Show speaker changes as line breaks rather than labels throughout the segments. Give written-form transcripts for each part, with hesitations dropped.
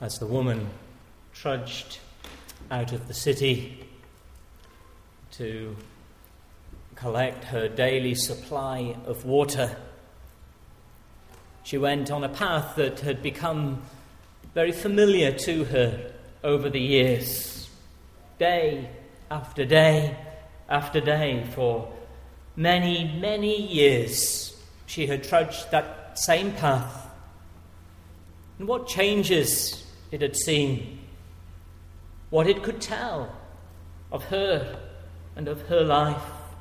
as the woman trudged out of the city to collect her daily supply of water, she went on a path that had become very familiar to her over the years. Day after day after day, for many, many years, she had trudged that same path. And what changes it had seen, what it could tell of her and of her life.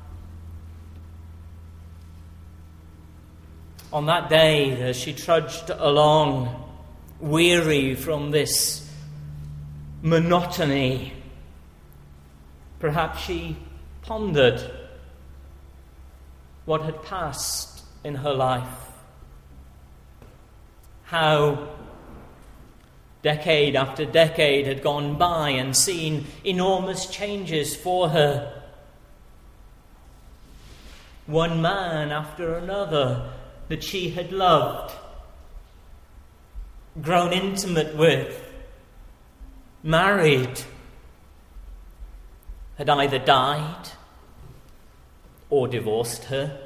On that day, as she trudged along, weary from this monotony, perhaps she pondered what had passed in her life. How decade after decade had gone by and seen enormous changes for her. One man after another that she had loved, grown intimate with, married, had either died or divorced her.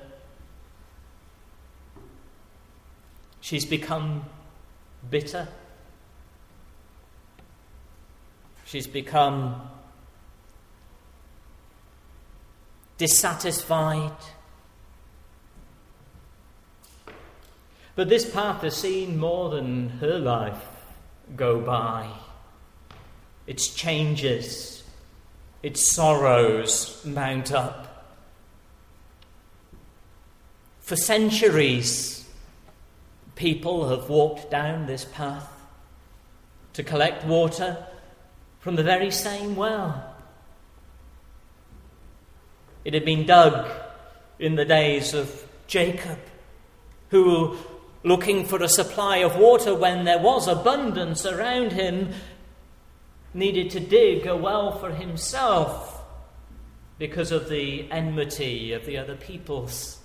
She's become bitter. She's become dissatisfied. But this path has seen more than her life go by. Its changes, its sorrows mount up. For centuries, people have walked down this path to collect water from the very same well. It had been dug in the days of Jacob, who, looking for a supply of water when there was abundance around him, needed to dig a well for himself because of the enmity of the other peoples.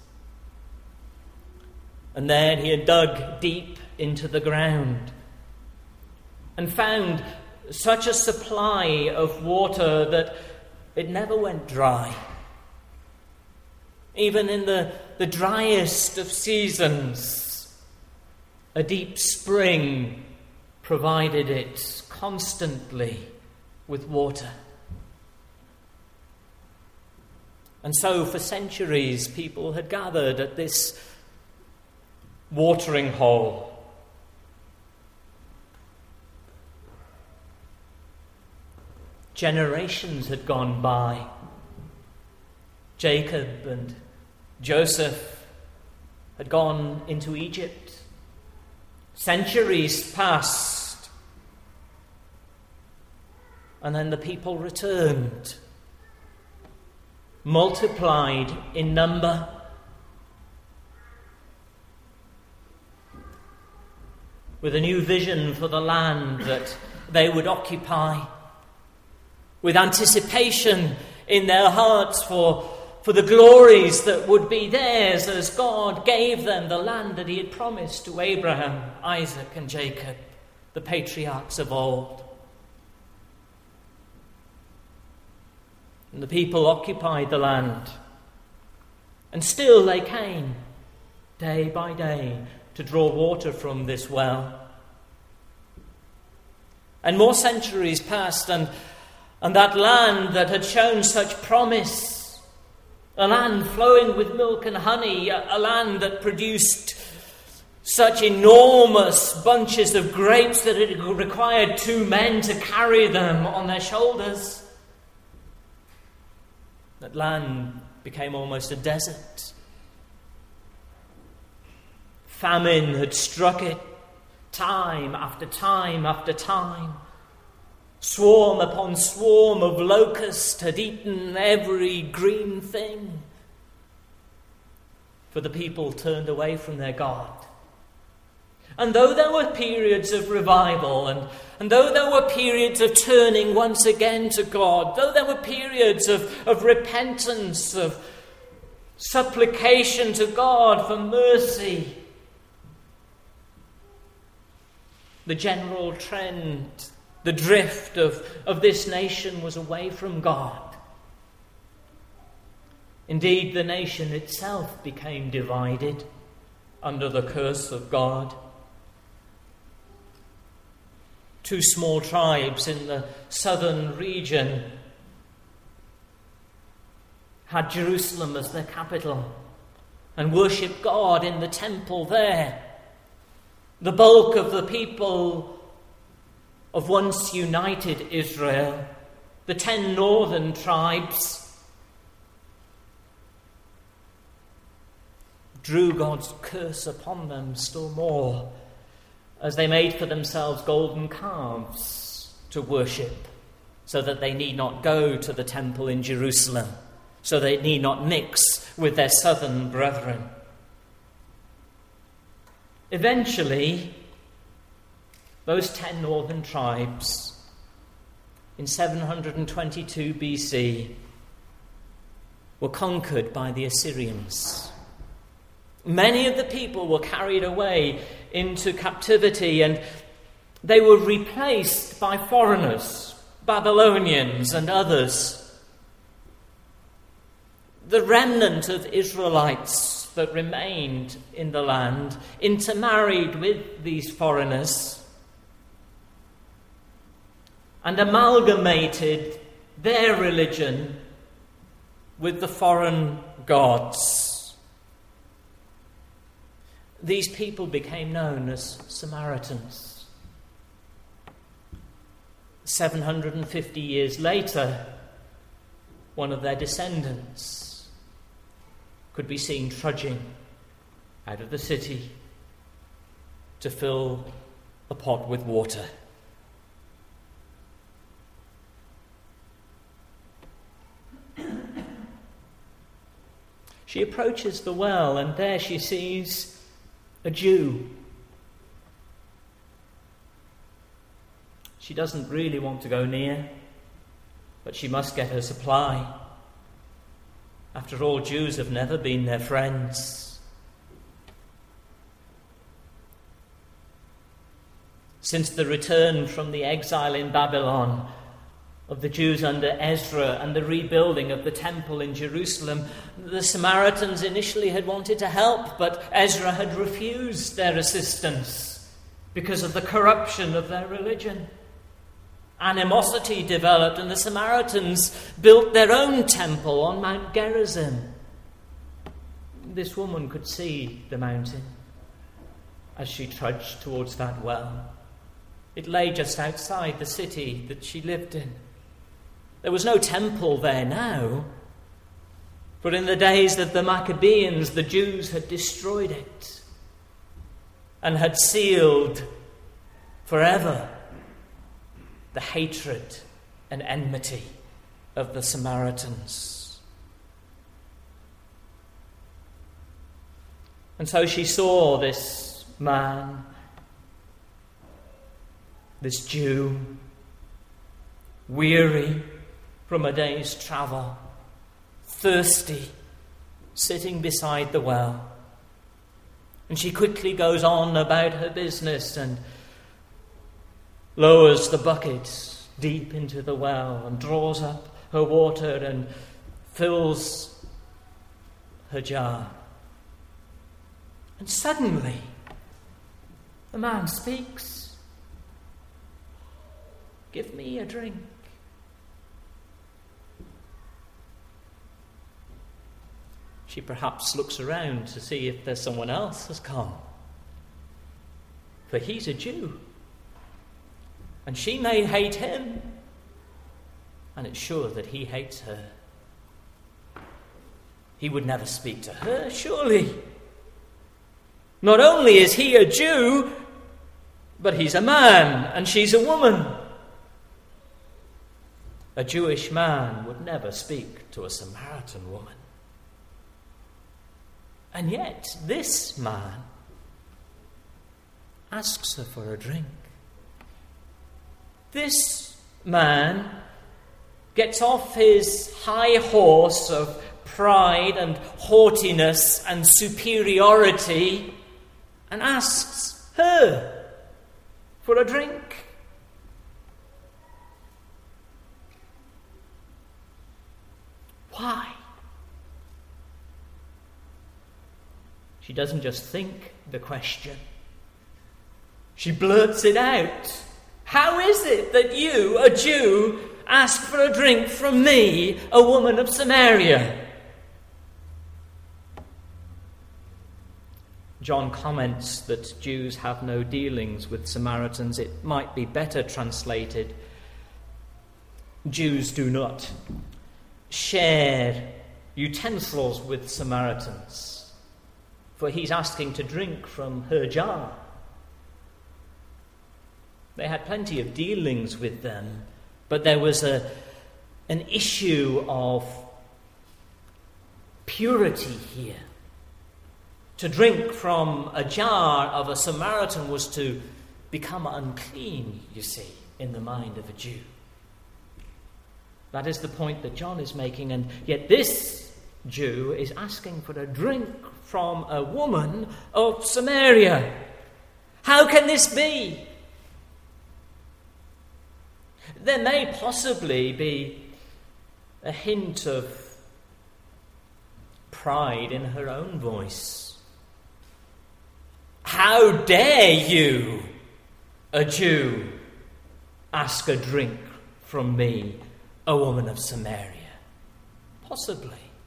And then he had dug deep into the ground and found such a supply of water that it never went dry. Even in the driest of seasons, a deep spring provided it constantly with water. And so for centuries, people had gathered at this watering hole. Generations had gone by. Jacob and Joseph had gone into Egypt. Centuries passed. And then the people returned, multiplied in number. With a new vision for the land that they would occupy, with anticipation in their hearts for the glories that would be theirs as God gave them the land that he had promised to Abraham, Isaac, and Jacob, the patriarchs of old. And the people occupied the land. And still they came, day by day, to draw water from this well. And more centuries passed, and that land that had shown such promise, a land flowing with milk and honey, a land that produced such enormous bunches of grapes that it required 2 men to carry them on their shoulders, that land became almost a desert. Famine had struck it time after time after time. Swarm upon swarm of locusts had eaten every green thing. For the people turned away from their God. And though there were periods of revival, and though there were periods of turning once again to God, though there were periods of repentance, of supplication to God for mercy, The general trend, the drift of this nation was away from God. Indeed, the nation itself became divided under the curse of God. 2 small tribes in the southern region had Jerusalem as their capital and worshipped God in the temple there. The bulk of the people of once united Israel, the 10 northern tribes, drew God's curse upon them still more as they made for themselves golden calves to worship, so that they need not go to the temple in Jerusalem, so they need not mix with their southern brethren. Eventually, those 10 northern tribes, in 722 BC, were conquered by the Assyrians. Many of the people were carried away into captivity, and they were replaced by foreigners, Babylonians and others. The remnant of Israelites that remained in the land intermarried with these foreigners and amalgamated their religion with the foreign gods. These people became known as Samaritans. 750 years later, one of their descendants could be seen trudging out of the city to fill a pot with water. She approaches the well, and there she sees a Jew. She doesn't really want to go near, but she must get her supply. After all, Jews have never been their friends. Since the return from the exile in Babylon of the Jews under Ezra and the rebuilding of the temple in Jerusalem, the Samaritans initially had wanted to help, but Ezra had refused their assistance because of the corruption of their religion. Animosity developed, and the Samaritans built their own temple on Mount Gerizim. This woman could see the mountain as she trudged towards that well. It lay just outside the city that she lived in. There was no temple there now, but in the days of the Maccabees, the Jews had destroyed it and had sealed forever the hatred and enmity of the Samaritans. And so she saw this man, this Jew, weary from a day's travel, thirsty, sitting beside the well. And she quickly goes on about her business and lowers the bucket deep into the well and draws up her water and fills her jar. And suddenly, the man speaks. "Give me a drink." She perhaps looks around to see if there's someone else has come. For he's a Jew. And she may hate him, and it's sure that he hates her. He would never speak to her, surely. Not only is he a Jew, but he's a man, and she's a woman. A Jewish man would never speak to a Samaritan woman. And yet, this man asks her for a drink. This man gets off his high horse of pride and haughtiness and superiority and asks her for a drink. Why? She doesn't just think the question. She blurts it out. How is it that you, a Jew, ask for a drink from me, a woman of Samaria? John comments that Jews have no dealings with Samaritans. It might be better translated, Jews do not share utensils with Samaritans. For he's asking to drink from her jar. They had plenty of dealings with them, but there was an issue of purity here. To drink from a jar of a Samaritan was to become unclean, you see, in the mind of a Jew. That is the point that John is making, and yet this Jew is asking for a drink from a woman of Samaria. How can this be? There may possibly be a hint of pride in her own voice. How dare you, a Jew, ask a drink from me, a woman of Samaria? Possibly.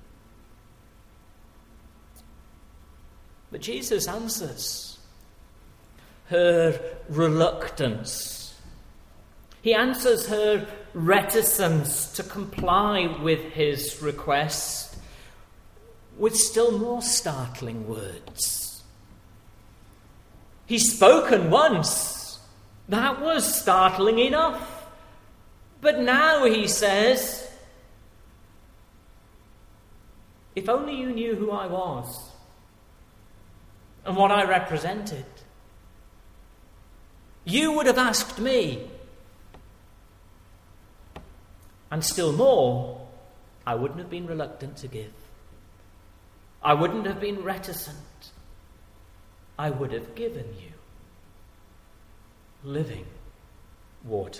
But Jesus answers her reluctance. He answers her reticence to comply with his request with still more startling words. He's spoken once. That was startling enough. But now he says, if only you knew who I was and what I represented, you would have asked me. And still more, I wouldn't have been reluctant to give. I wouldn't have been reticent. I would have given you living water.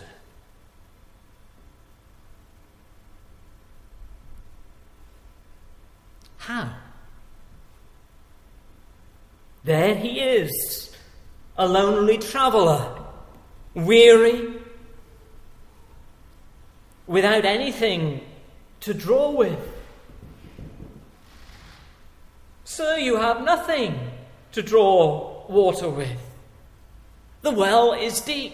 How? There he is, a lonely traveller, weary, without anything to draw with. Sir, you have nothing to draw water with. The well is deep.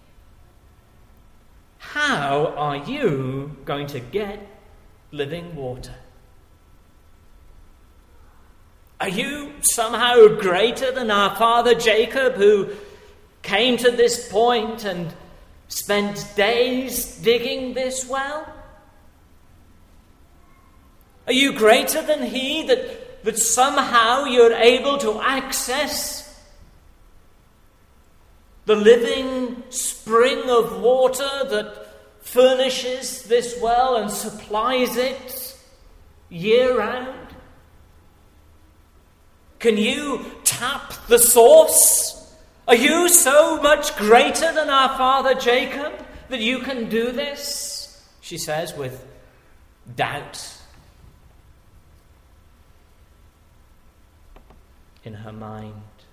How are you going to get living water? Are you somehow greater than our father Jacob, who came to this point and spent days digging this well? Are you greater than he that somehow you're able to access the living spring of water that furnishes this well and supplies it year round? Can you tap the source? Are you so much greater than our father Jacob that you can do this? She says with doubt in her mind.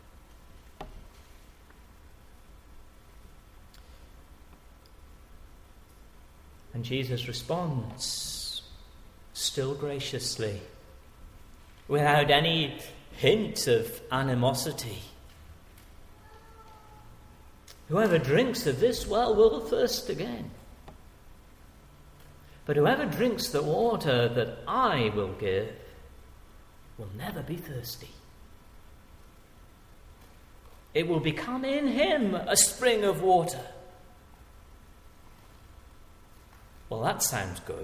And Jesus responds, still graciously, without any hint of animosity. Whoever drinks of this well will thirst again. But whoever drinks the water that I will give will never be thirsty. It will become in him a spring of water. Well, that sounds good.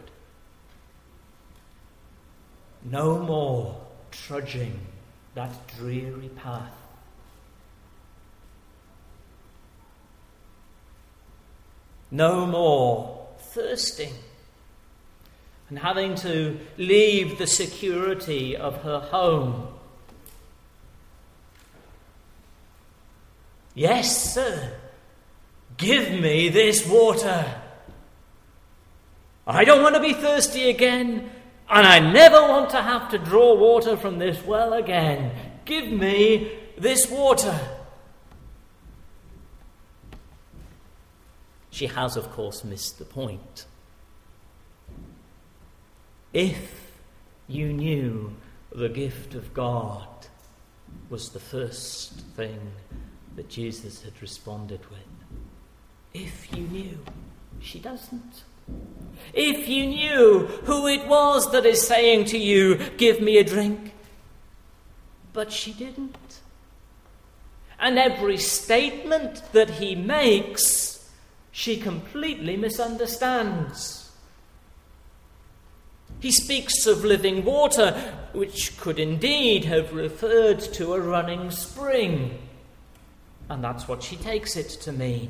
No more trudging that dreary path. No more thirsting and having to leave the security of her home. Yes, sir, Give me this water. I don't want to be thirsty again, and I never want to have to draw water from this well again. Give me this water. She has, of course, missed the point. If you knew the gift of God was the first thing that Jesus had responded with. If you knew. She doesn't. If you knew who it was that is saying to you, give me a drink. But she didn't. And every statement that he makes, she completely misunderstands. He speaks of living water, which could indeed have referred to a running spring. And that's what she takes it to mean.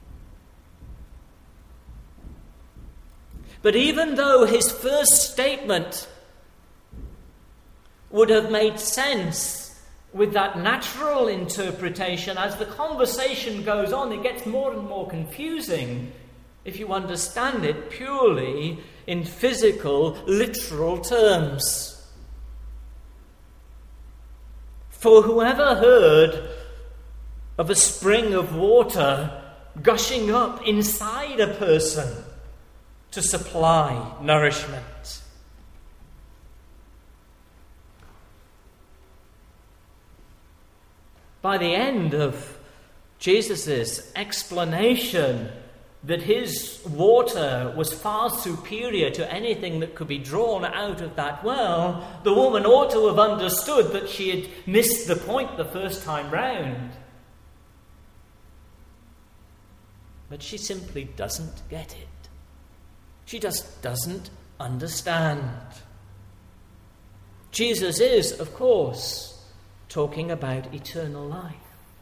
But even though his first statement would have made sense with that natural interpretation, as the conversation goes on, it gets more and more confusing if you understand it purely in physical, literal terms. For whoever heard of a spring of water gushing up inside a person to supply nourishment? By the end of Jesus' explanation that his water was far superior to anything that could be drawn out of that well, the woman ought to have understood that she had missed the point the first time round. But she simply doesn't get it. She just doesn't understand. Jesus is, of course, talking about eternal life.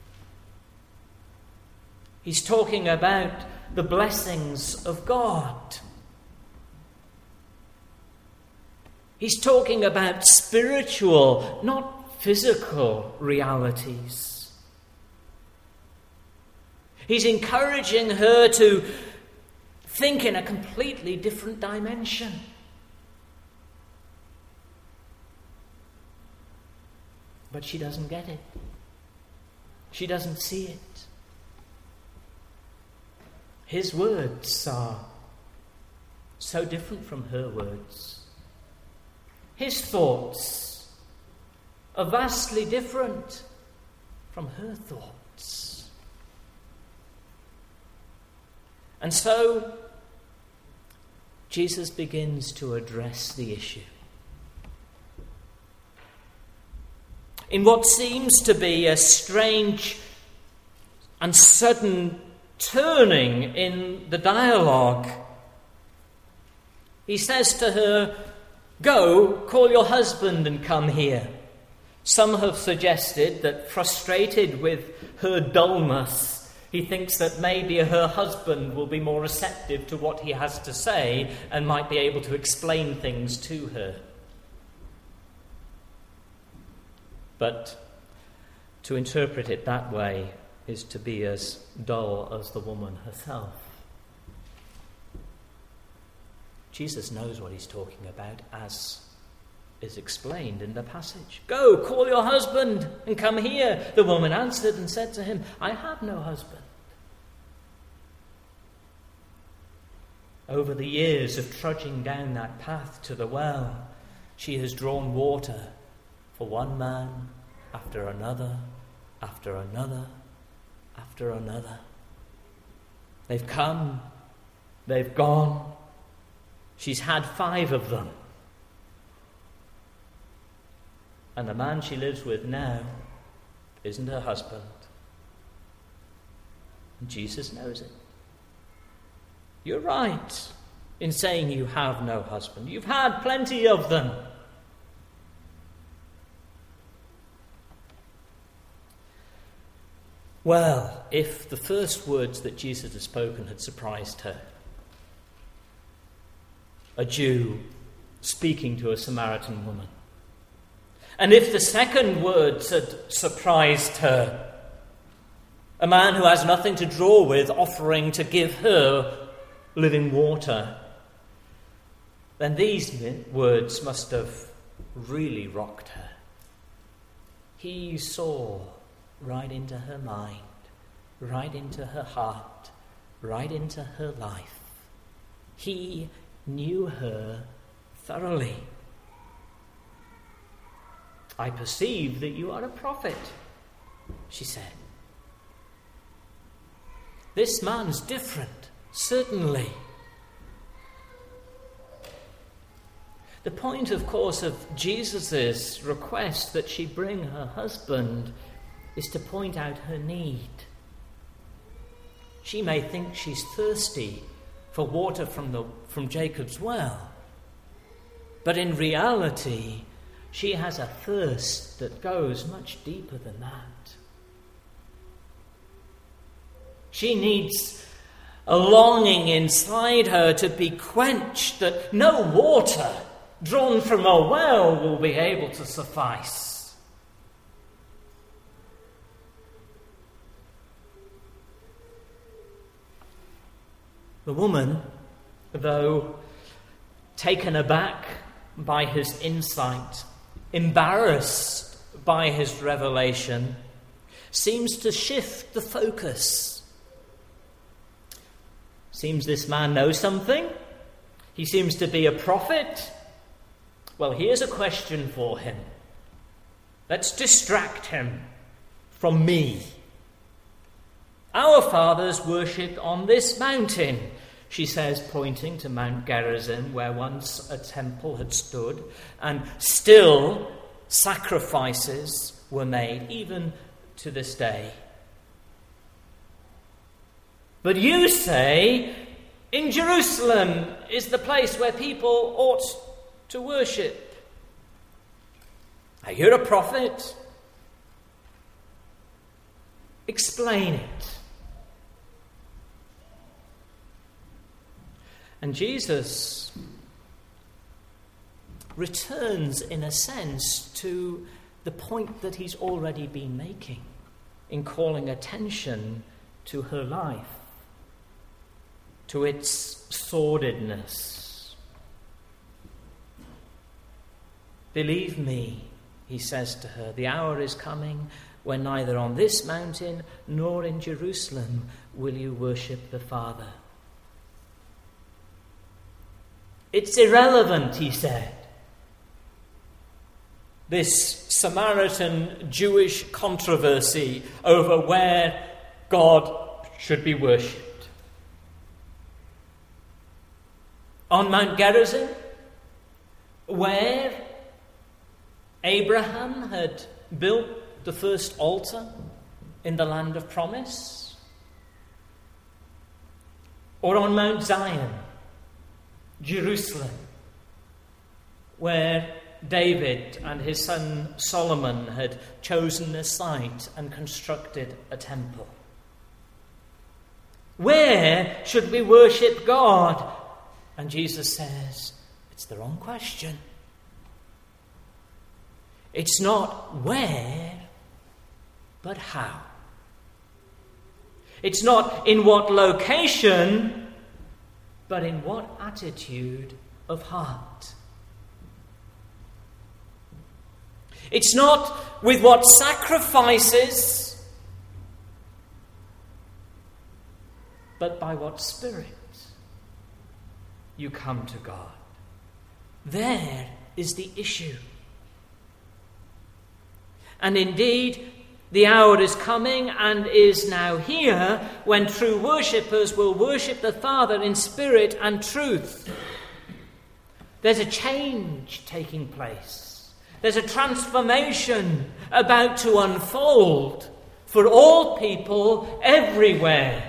He's talking about the blessings of God. He's talking about spiritual, not physical realities. He's encouraging her to think in a completely different dimension. But she doesn't get it. She doesn't see it. His words are so different from her words. His thoughts are vastly different from her thoughts. And so Jesus begins to address the issue. In what seems to be a strange and sudden turning in the dialogue, he says to her, "Go, call your husband and come here." Some have suggested that, frustrated with her dullness, he thinks that maybe her husband will be more receptive to what he has to say and might be able to explain things to her. But to interpret it that way is to be as dull as the woman herself. Jesus knows what he's talking about, as is explained in the passage. "Go, call your husband and come here." The woman answered and said to him, "I have no husband." Over the years of trudging down that path to the well, she has drawn water for one man after another, after another, after another. They've come, they've gone. She's had 5 of them. And the man she lives with now isn't her husband. And Jesus knows it. You're right in saying you have no husband. You've had plenty of them. Well, if the first words that Jesus had spoken had surprised her, a Jew speaking to a Samaritan woman, and if the second words had surprised her, a man who has nothing to draw with offering to give her living water, then these words must have really rocked her. He saw right into her mind, right into her heart, right into her life. He knew her thoroughly. "I perceive that you are a prophet," she said. This man's different, certainly. The point, of course, of Jesus' request that she bring her husband is to point out her need. She may think she's thirsty for water from Jacob's well, but in reality, she has a thirst that goes much deeper than that. She needs a longing inside her to be quenched that no water drawn from a well will be able to suffice. The woman, though taken aback by his insight, embarrassed by his revelation, seems to shift the focus. Seems this man knows something. He seems to be a prophet. Well, here's a question for him. Let's distract him from me. "Our fathers worshipped on this mountain," she says, pointing to Mount Gerizim, where once a temple had stood, and still sacrifices were made, even to this day. "But you say, in Jerusalem is the place where people ought to worship. Are you a prophet? Explain it." And Jesus returns, in a sense, to the point that he's already been making in calling attention to her life, to its sordidness. "Believe me," he says to her, "the hour is coming when neither on this mountain nor in Jerusalem will you worship the Father." It's irrelevant, he said, this Samaritan Jewish controversy over where God should be worshipped. On Mount Gerizim, where Abraham had built the first altar in the land of promise, or on Mount Zion, Jerusalem, where David and his son Solomon had chosen a site and constructed a temple. Where should we worship God? And Jesus says, it's the wrong question. It's not where, but how. It's not in what location, but in what attitude of heart. It's not with what sacrifices, but by what spirit you come to God. There is the issue. And indeed, the hour is coming and is now here when true worshippers will worship the Father in spirit and truth. There's a change taking place. There's a transformation about to unfold for all people everywhere.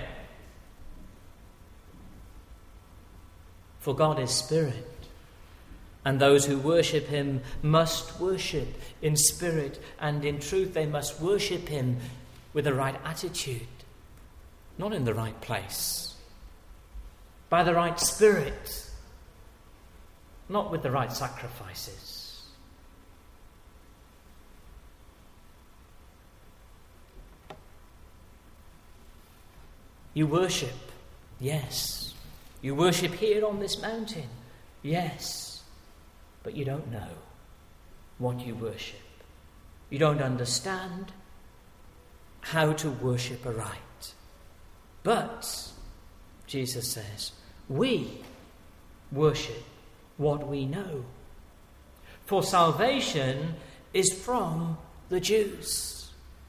For God is spirit, and those who worship him must worship in spirit and in truth. They must worship him with the right attitude, not in the right place, by the right spirit, not with the right sacrifices. You worship, yes. You worship here on this mountain, yes. But you don't know what you worship. You don't understand how to worship aright. But, Jesus says, we worship what we know. For salvation is from the Jews.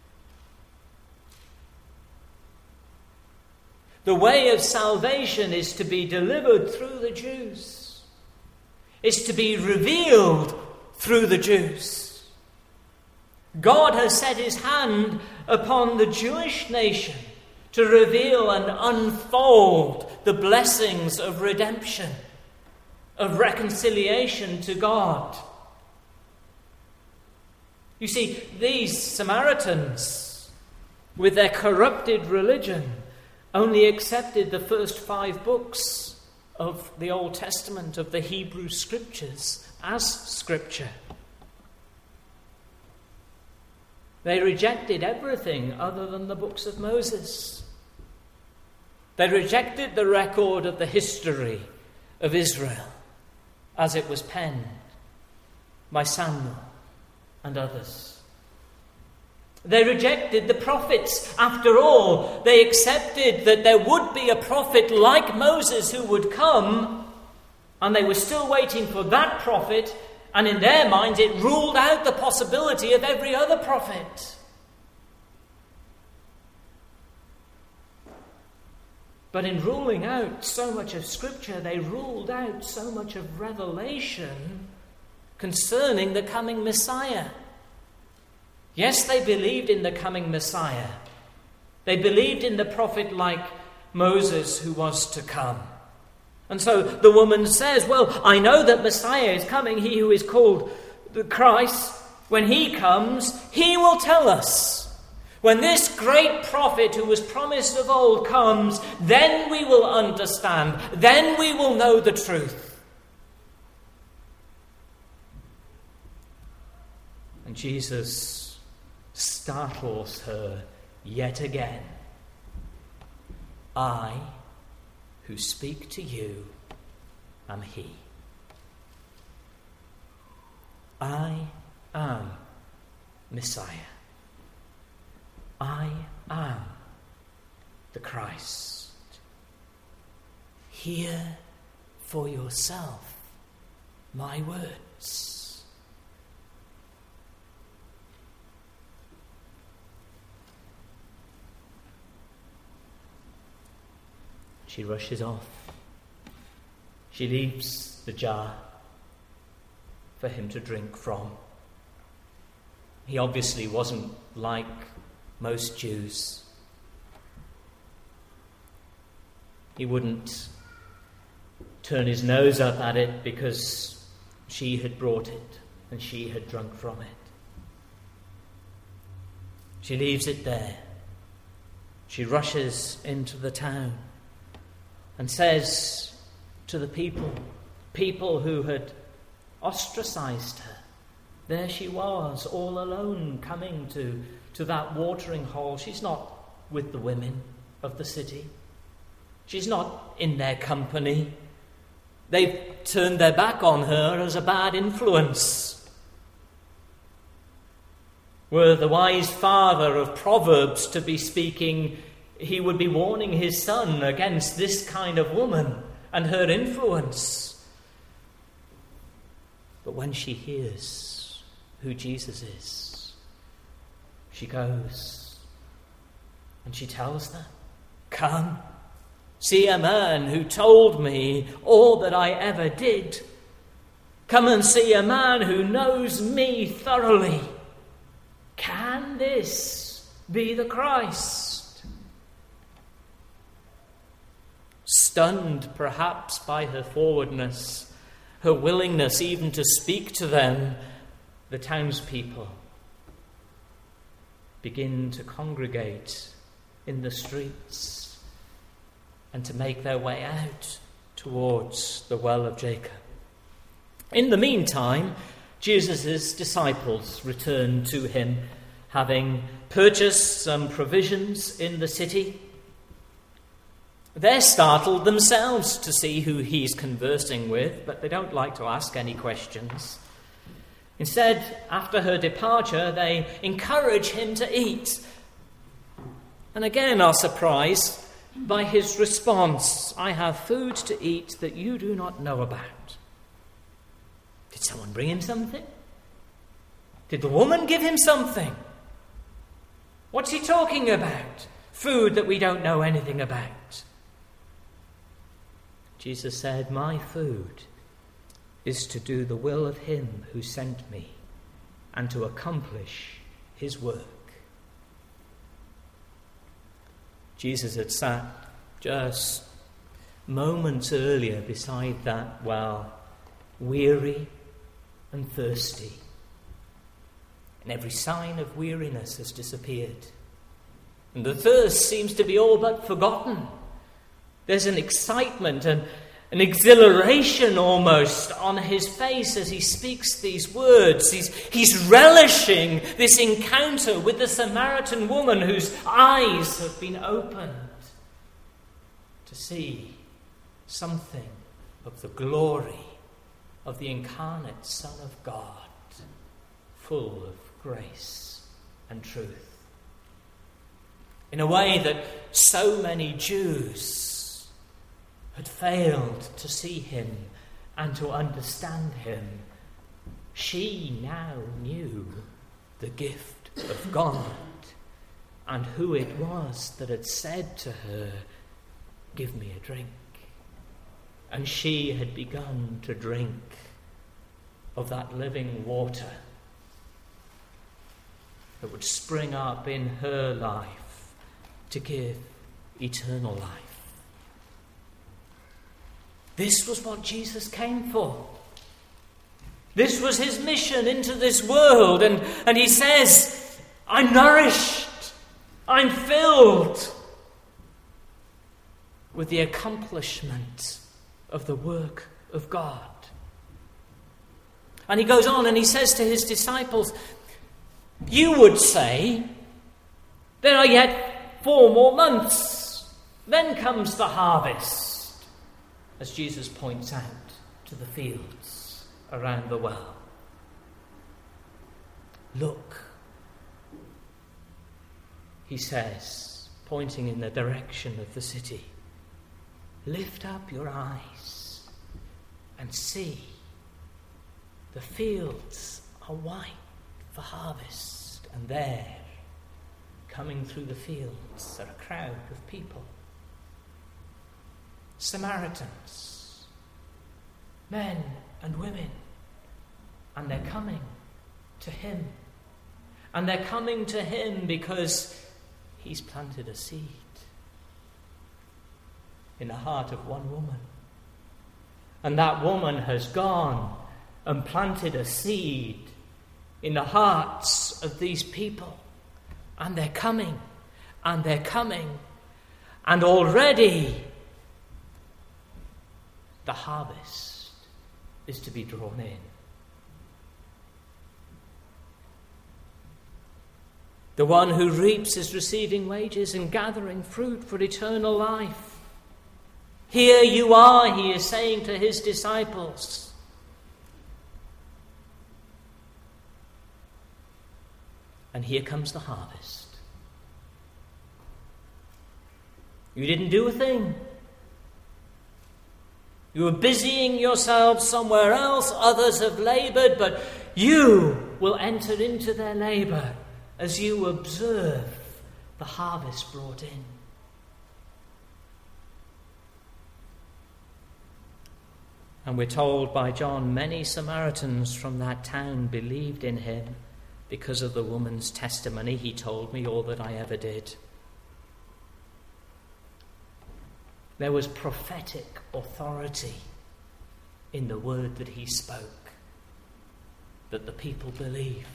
The way of salvation is to be delivered through the Jews. Is to be revealed through the Jews. God has set his hand upon the Jewish nation to reveal and unfold the blessings of redemption, of reconciliation to God. You see, these Samaritans, with their corrupted religion, only accepted the first 5 books of the Old Testament, of the Hebrew Scriptures, as Scripture. They rejected everything other than the books of Moses. They rejected the record of the history of Israel as it was penned by Samuel and others. They rejected the prophets. After all, they accepted that there would be a prophet like Moses who would come, and they were still waiting for that prophet, and in their minds it ruled out the possibility of every other prophet. But in ruling out so much of Scripture, they ruled out so much of revelation concerning the coming Messiah. Yes, they believed in the coming Messiah. They believed in the prophet like Moses who was to come. And so the woman says, well, I know that Messiah is coming, he who is called the Christ. When he comes, he will tell us. When this great prophet who was promised of old comes, then we will understand. Then we will know the truth. And Jesus startles her yet again. I, who speak to you, am he. I am Messiah. I am the Christ. Hear for yourself my words. She rushes off. She leaves the jar for him to drink from. He obviously wasn't like most Jews. He wouldn't turn his nose up at it because she had brought it and she had drunk from it. She leaves it there. She rushes into the town and says to the people who had ostracized her, there she was, all alone, coming to that watering hole. She's not with the women of the city. She's not in their company. They've turned their back on her as a bad influence. Were the wise father of Proverbs to be speaking, he would be warning his son against this kind of woman and her influence. But when she hears who Jesus is, she goes and she tells them, come, see a man who told me all that I ever did. Come and see a man who knows me thoroughly. Can this be the Christ? Stunned perhaps by her forwardness, her willingness even to speak to them, the townspeople begin to congregate in the streets and to make their way out towards the well of Jacob. In the meantime, Jesus' disciples return to him, having purchased some provisions in the city. They're startled themselves to see who he's conversing with, but they don't like to ask any questions. Instead, after her departure, they encourage him to eat. And again are surprised by his response, "I have food to eat that you do not know about." Did someone bring him something? Did the woman give him something? What's he talking about? Food that we don't know anything about. Jesus said, "My food is to do the will of him who sent me and to accomplish his work." Jesus had sat just moments earlier beside that well, weary and thirsty. And every sign of weariness has disappeared. And the thirst seems to be all but forgotten. There's an excitement and an exhilaration almost on his face as he speaks these words. He's relishing this encounter with the Samaritan woman whose eyes have been opened to see something of the glory of the incarnate Son of God, full of grace and truth. In a way that so many Jews had failed to see him and to understand him, she now knew the gift of God and who it was that had said to her, "Give me a drink." And she had begun to drink of that living water that would spring up in her life to give eternal life. This was what Jesus came for. This was his mission into this world. And he says, "I'm nourished, I'm filled with the accomplishment of the work of God." And he goes on and he says to his disciples, "You would say, there are yet 4 more months. Then comes the harvest." As Jesus points out to the fields around the well. "Look," he says, pointing in the direction of the city. "Lift up your eyes and see. The fields are white for harvest, and there, coming through the fields, are a crowd of people. Samaritans, men and women, and they're coming to him. And they're coming to him because he's planted a seed in the heart of one woman. And that woman has gone and planted a seed in the hearts of these people. And they're coming, and they're coming, and already the harvest is to be drawn in. The one who reaps is receiving wages and gathering fruit for eternal life. Here you are, he is saying to his disciples. And here comes the harvest. You didn't do a thing. You were busying yourselves somewhere else. Others have laboured, but you will enter into their labour as you observe the harvest brought in. And we're told by John, many Samaritans from that town believed in him because of the woman's testimony. He told me all that I ever did. There was prophetic authority in the word that he spoke, that the people believed.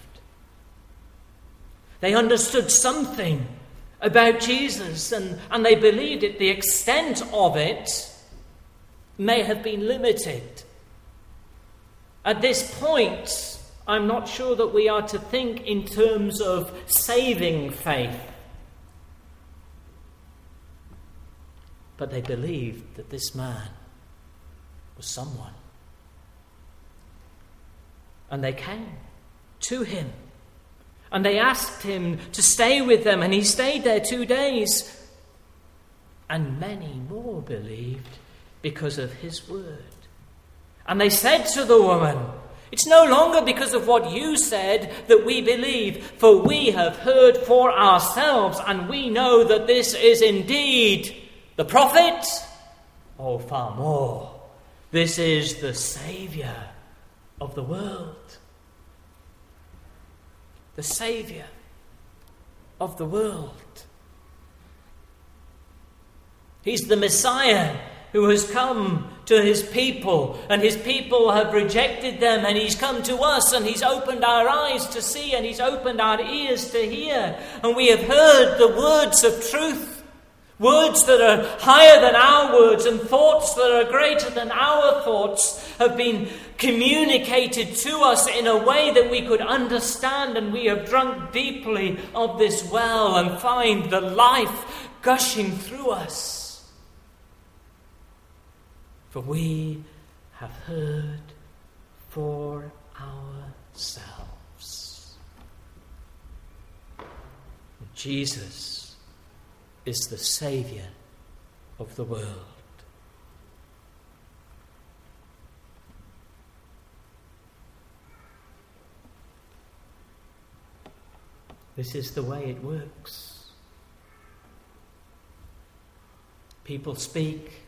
They understood something about Jesus and they believed it. The extent of it may have been limited. At this point, I'm not sure that we are to think in terms of saving faith. But they believed that this man was someone. And they came to him. And they asked him to stay with them. And he stayed there 2 days. And many more believed because of his word. And they said to the woman, "It's no longer because of what you said that we believe, for we have heard for ourselves, and we know that this is indeed the prophet." Oh, far more. This is the Saviour of the world. The Saviour of the world. He's the Messiah who has come to his people, and his people have rejected them, and he's come to us, and he's opened our eyes to see, and he's opened our ears to hear, and we have heard the words of truth, words that are higher than our words, and thoughts that are greater than our thoughts have been communicated to us in a way that we could understand, and we have drunk deeply of this well and find the life gushing through us. For we have heard for ourselves. Jesus is the Saviour of the world. This is the way it works. People speak.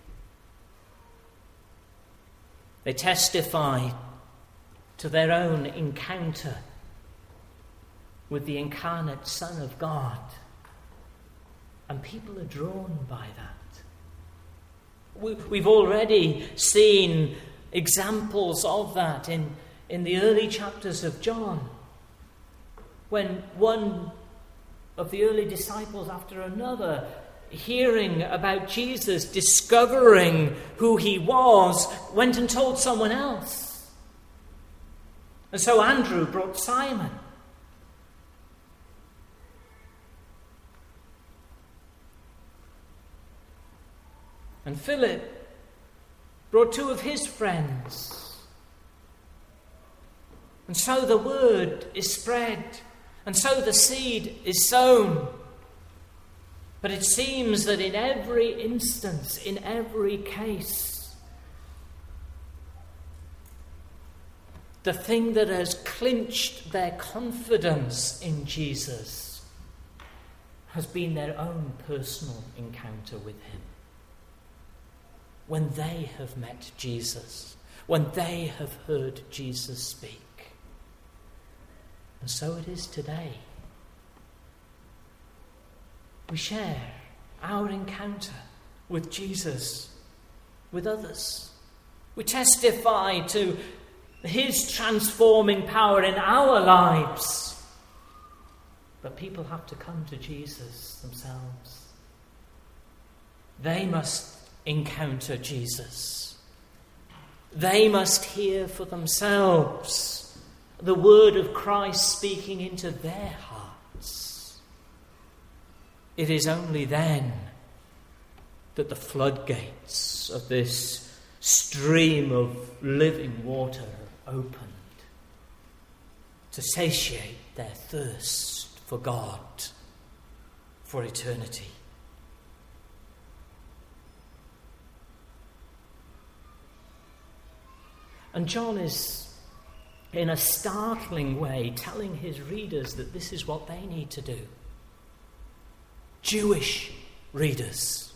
They testify to their own encounter with the incarnate Son of God. And people are drawn by that. We've already seen examples of that in the early chapters of John, when one of the early disciples after another, hearing about Jesus, discovering who he was, went and told someone else. And so Andrew brought Simon. And Philip brought 2 of his friends. And so the word is spread, and so the seed is sown. But it seems that in every instance, in every case, the thing that has clinched their confidence in Jesus has been their own personal encounter with him. When they have met Jesus, when they have heard Jesus speak. And so it is today. We share our encounter with Jesus with others. We testify to his transforming power in our lives. But people have to come to Jesus themselves. They must encounter Jesus. They must hear for themselves the word of Christ speaking into their hearts. It is only then that the floodgates of this stream of living water are opened to satiate their thirst for God, for eternity. And John is, in a startling way, telling his readers that this is what they need to do. Jewish readers.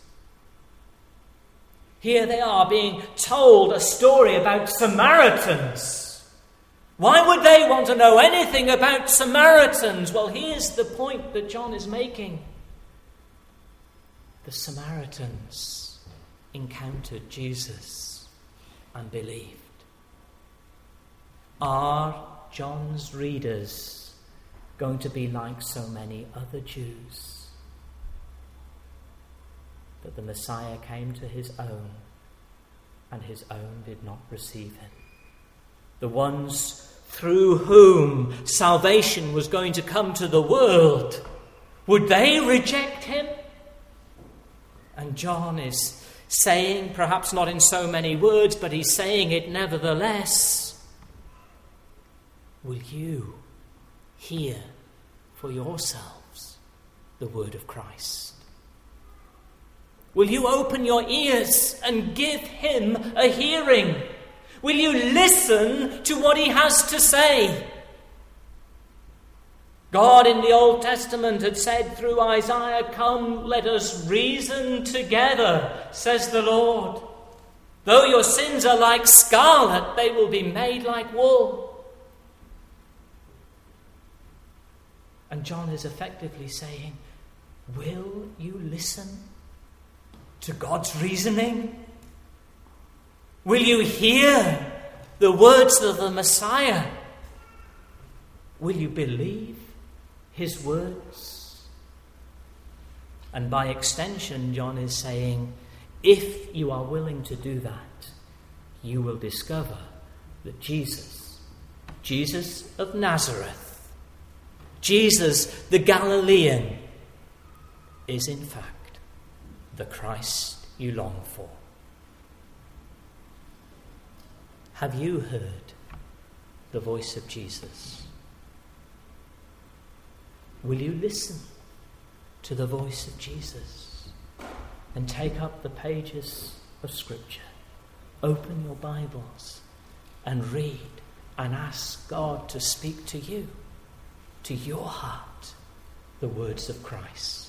Here they are being told a story about Samaritans. Why would they want to know anything about Samaritans? Well, here's the point that John is making. The Samaritans encountered Jesus and believed. Are John's readers going to be like so many other Jews? That the Messiah came to his own, and his own did not receive him. The ones through whom salvation was going to come to the world, would they reject him? And John is saying, perhaps not in so many words, but he's saying it nevertheless, will you hear for yourselves the word of Christ? Will you open your ears and give him a hearing? Will you listen to what he has to say? God in the Old Testament had said through Isaiah, "Come, let us reason together, says the Lord. Though your sins are like scarlet, they will be made like wool." And John is effectively saying, will you listen to God's reasoning? Will you hear the words of the Messiah? Will you believe his words? And by extension, John is saying, if you are willing to do that, you will discover that Jesus of Nazareth, Jesus the Galilean, is in fact the Christ you long for. Have you heard the voice of Jesus? Will you listen to the voice of Jesus and take up the pages of Scripture? Open your Bibles and read and ask God to speak to you, to your heart, the words of Christ.